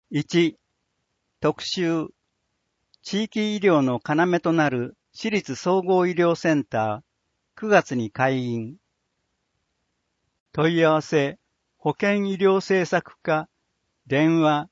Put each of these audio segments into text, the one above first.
1、特集、地域医療の要となる私立総合医療センター、9月に開院。問い合わせ、保健医療政策課、電話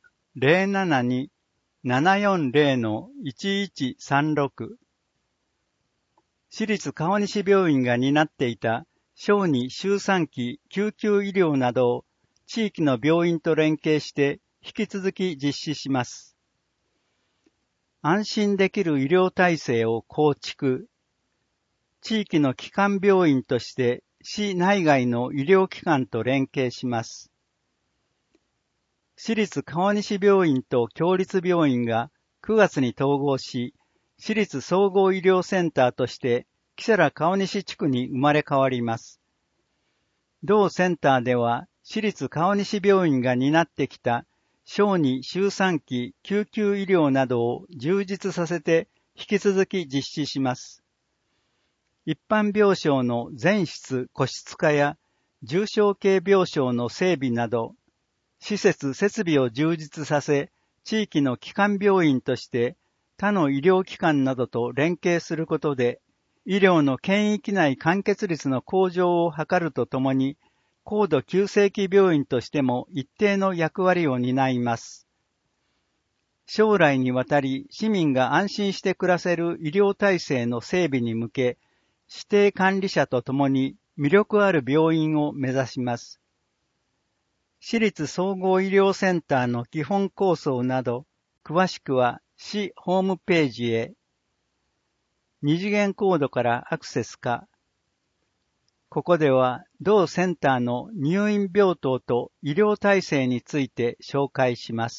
072-740-1136。私立川西病院が担っていた小児周産期救急医療などを地域の病院と連携して引き続き実施します。安心できる医療体制を構築。地域の基幹病院として市内外の医療機関と連携します。私立川西病院と共立病院が9月に統合し、私立総合医療センターとして木更川西地区に生まれ変わります。同センターでは私立川西病院が担ってきた小児周産期救急医療などを充実させて引き続き実施します。一般病床の全室個室化や重症系病床の整備など、施設設備を充実させ、地域の基幹病院として他の医療機関などと連携することで、医療の県域内完結率の向上を図るとともに、高度急性期病院としても一定の役割を担います。将来にわたり市民が安心して暮らせる医療体制の整備に向け、指定管理者とともに魅力ある病院を目指します。私立総合医療センターの基本構想など、詳しくは市ホームページへ。二次元コードからアクセスか。ここでは同センターの入院病棟と医療体制について紹介します。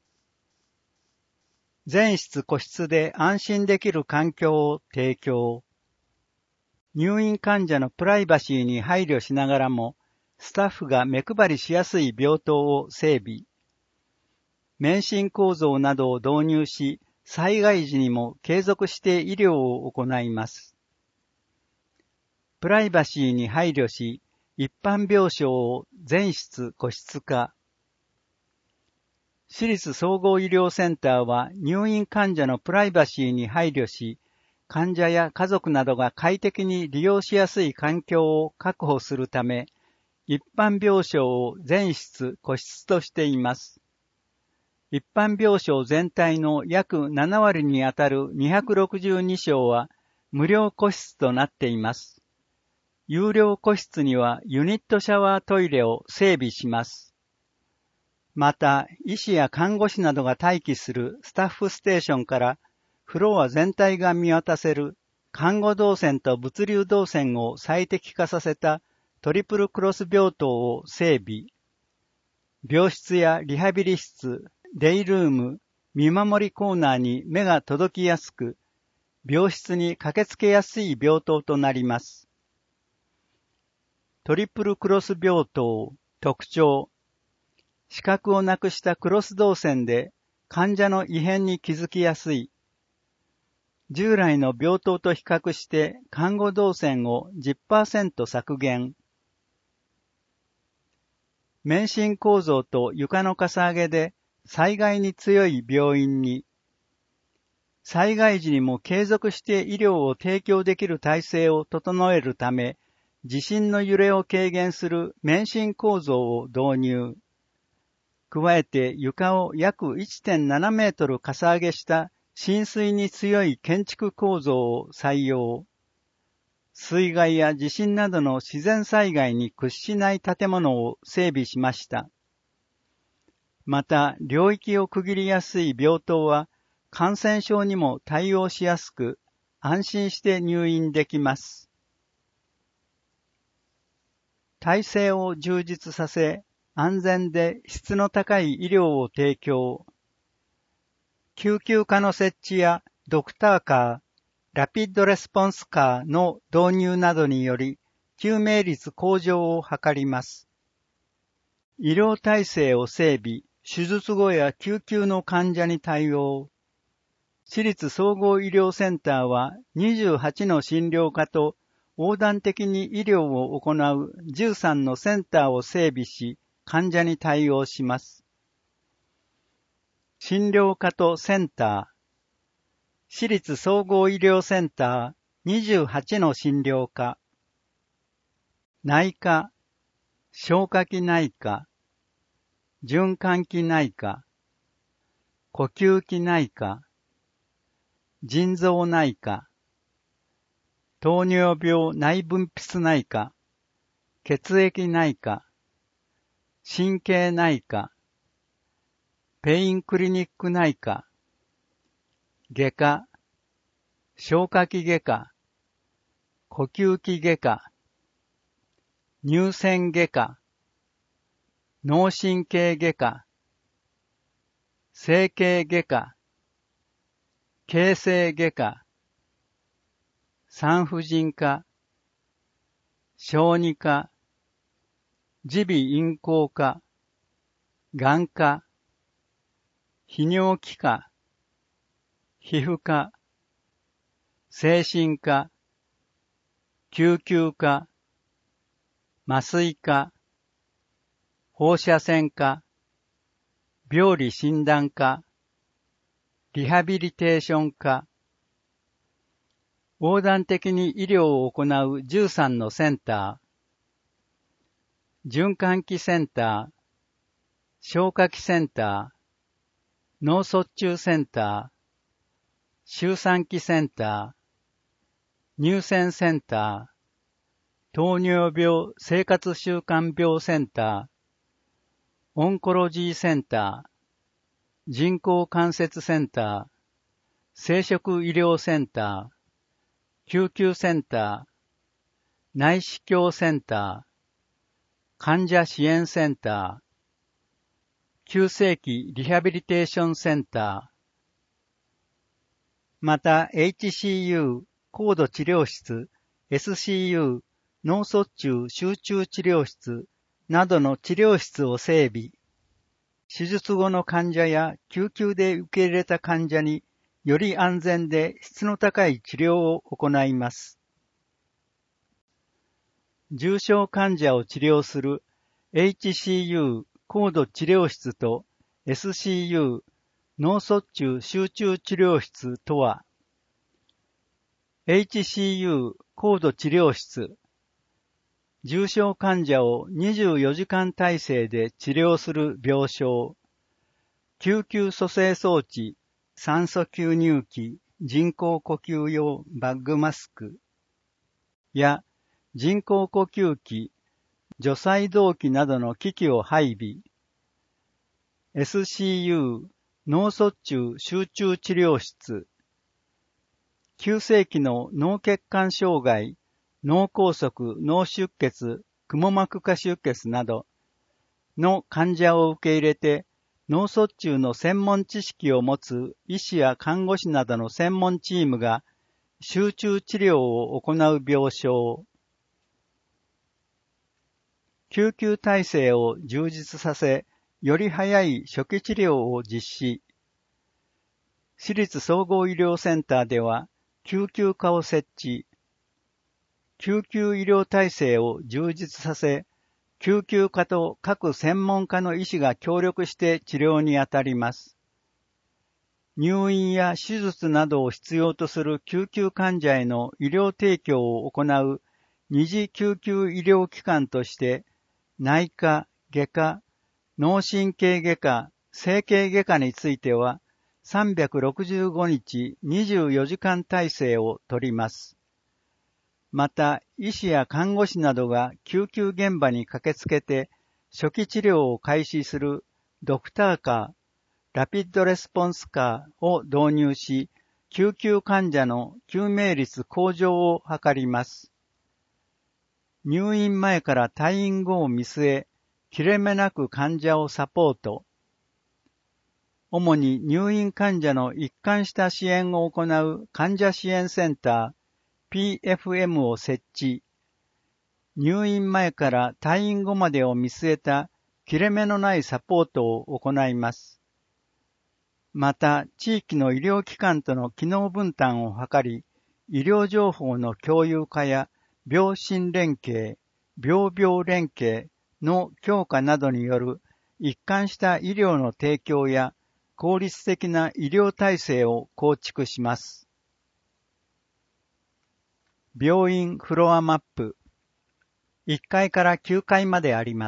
全室個室で安心できる環境を提供。入院患者のプライバシーに配慮しながらも、スタッフが目配りしやすい病棟を整備。免震構造などを導入し、災害時にも継続して医療を行います。プライバシーに配慮し、一般病床を全室個室化。私立総合医療センターは入院患者のプライバシーに配慮し、患者や家族などが快適に利用しやすい環境を確保するため、一般病床を全室個室としています。一般病床全体の約7割にあたる262床は無料個室となっています。有料個室にはユニットシャワートイレを整備します。また、医師や看護師などが待機するスタッフステーションからフロア全体が見渡せる看護動線と物流動線を最適化させたトリプルクロス病棟を整備。病室やリハビリ室、デイルーム、見守りコーナーに目が届きやすく、病室に駆けつけやすい病棟となります。トリプルクロス病棟、特徴。視覚をなくしたクロス動線で患者の異変に気づきやすい。従来の病棟と比較して看護動線を 10% 削減。免震構造と床のかさ上げで災害に強い病院に。災害時にも継続して医療を提供できる体制を整えるため、地震の揺れを軽減する免震構造を導入。加えて床を約 1.7 メートルかさ上げした浸水に強い建築構造を採用。水害や地震などの自然災害に屈しない建物を整備しました。また、領域を区切りやすい病棟は感染症にも対応しやすく、安心して入院できます。体制を充実させ、安全で質の高い医療を提供。救急科の設置やドクターカー、ラピッドレスポンスカーの導入などにより、救命率向上を図ります。医療体制を整備、手術後や救急の患者に対応。私立総合医療センターは28の診療科と横断的に医療を行う13のセンターを整備し、患者に対応します。 診療科とセンター、私立総合医療センター28の診療科、内科、消化器内科、循環器内科、呼吸器内科、腎臓内科、糖尿病内分泌内科、血液内科、神経内科、ペインクリニック内科、外科、消化器外科、呼吸器外科、乳腺外科、脳神経外科、整形外科、形成外科、産婦人科、小児科、耳鼻咽喉科、眼科、泌尿器科、皮膚科、精神科、救急科、麻酔科、放射線科、病理診断科、リハビリテーション科、横断的に医療を行う13のセンター、循環器センター、消化器センター、脳卒中センター、周産期センター、乳腺センター、糖尿病生活習慣病センター、オンコロジーセンター、人工関節センター、生殖医療センター、救急センター、内視鏡センター、患者支援センター、急性期リハビリテーションセンター、また HCU 高度治療室、SCU 脳卒中集中治療室などの治療室を整備。手術後の患者や救急で受け入れた患者により安全で質の高い治療を行います。重症患者を治療する HCU 高度治療室と SCU 脳卒中集中治療室とは、HCU 高度治療室、重症患者を24時間体制で治療する病床、救急蘇生装置、酸素吸入器、人工呼吸用バッグマスクや人工呼吸器、除細動器などの機器を配備、SCU 脳卒中集中治療室、急性期の脳血管障害、脳梗塞、脳出血、くも膜下出血などの患者を受け入れて、脳卒中の専門知識を持つ医師や看護師などの専門チームが集中治療を行う病床、救急体制を充実させ、より早い初期治療を実施。私立総合医療センターでは救急科を設置。救急医療体制を充実させ、救急科と各専門家の医師が協力して治療に当たります。入院や手術などを必要とする救急患者への医療提供を行う二次救急医療機関として、内科、外科、脳神経外科、整形外科については、365日24時間体制を取ります。また、医師や看護師などが救急現場に駆けつけて初期治療を開始するドクターカー、ラピッドレスポンスカーを導入し、救急患者の救命率向上を図ります。入院前から退院後を見据え、切れ目なく患者をサポート。主に入院患者の一貫した支援を行う患者支援センター、PFM を設置。入院前から退院後までを見据えた切れ目のないサポートを行います。また、地域の医療機関との機能分担を図り、医療情報の共有化や病診連携、病病連携の強化などによる一貫した医療の提供や効率的な医療体制を構築します。病院フロアマップ。1階から9階まであります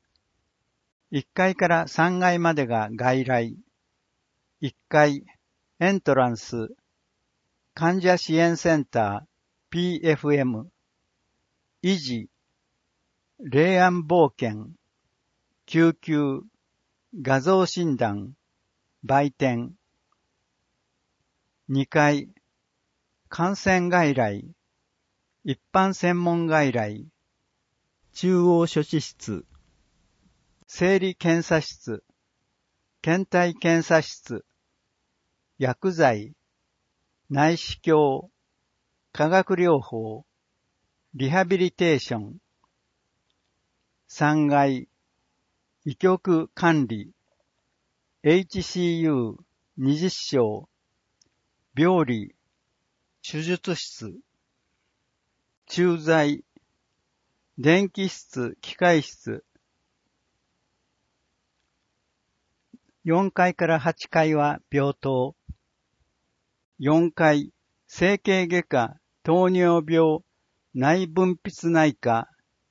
。1階から3階までが外来。1階、エントランス、患者支援センター、PFM、維持、霊安冒険、救急、画像診断、売店。2階、感染外来、一般専門外来、中央処置室、生理検査室、検体検査室、薬剤、内視鏡、化学療法、リハビリテーション。3階、医局管理、HCU20 床、病理、手術室、駐在、電気室、機械室。4階から8階は病棟。4階、整形外科、糖尿病、内分泌内科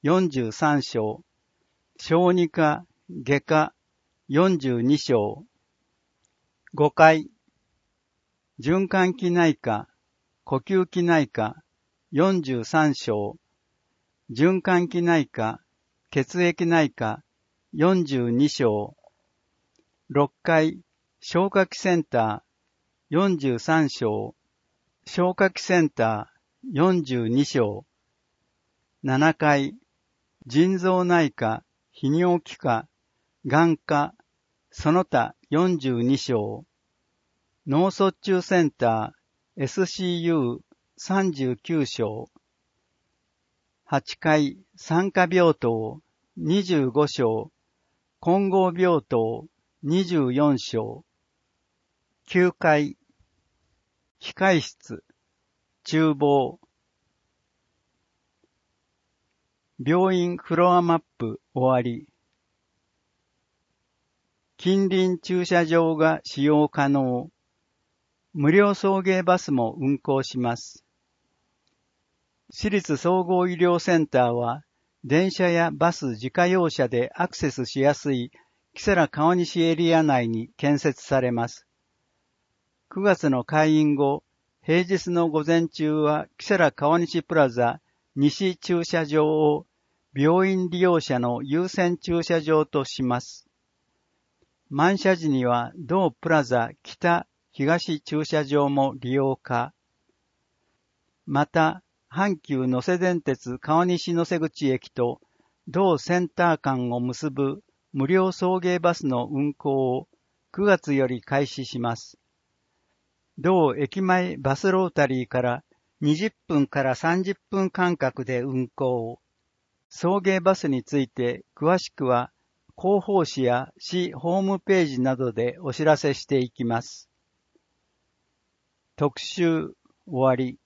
43床、小児科、外科42床。5階、循環器内科、呼吸器内科43床、循環器内科、血液内科42床。6階、消化器センター43床、消化器センター42床。7階、腎臓内科、泌尿器科、眼科、その他42床。脳卒中センター、SCU39床。8階、産科病棟25床、混合病棟24床。9階、控室、厨房。病院フロアマップ終わり。近隣駐車場が使用可能。無料送迎バスも運行します。市立総合医療センターは、電車やバス自家用車でアクセスしやすい木更川西エリア内に建設されます。9月の開院後、平日の午前中は木更川西プラザ西駐車場を病院利用者の優先駐車場とします。満車時には同プラザ北東駐車場も利用可。また、阪急能勢電鉄川西能勢口駅と同センター間を結ぶ無料送迎バスの運行を9月より開始します。同駅前バスロータリーから20分から30分間隔で運行。送迎バスについて詳しくは広報誌や市ホームページなどでお知らせしていきます。特集終わり。